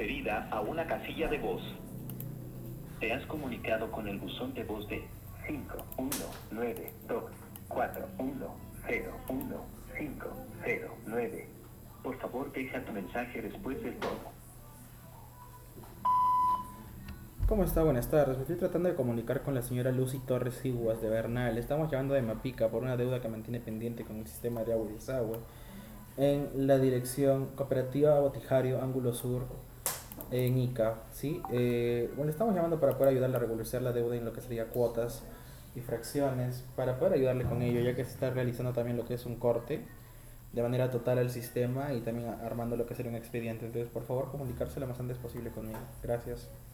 transferida a una casilla de voz. Te has comunicado con el buzón de voz de 51924101509. Por favor, deja tu mensaje después del tono. ¿Cómo está? Buenas tardes. Me estoy tratando de comunicar con la señora Lucy Torres Siguas de Bernal. Estamos llamando de Mapica por una deuda que mantiene pendiente con el sistema de agua y desagüe en la dirección Cooperativa Botijario, Ángulo Sur, en Ica. ¿Sí? Bueno, estamos llamando para poder ayudarle a regularizar la deuda en lo que sería cuotas y fracciones, para poder ayudarle con ello, ya que se está realizando también lo que es un corte de manera total al sistema y también armando lo que sería un expediente. Entonces, por favor, comunicarse lo más antes posible conmigo. Gracias.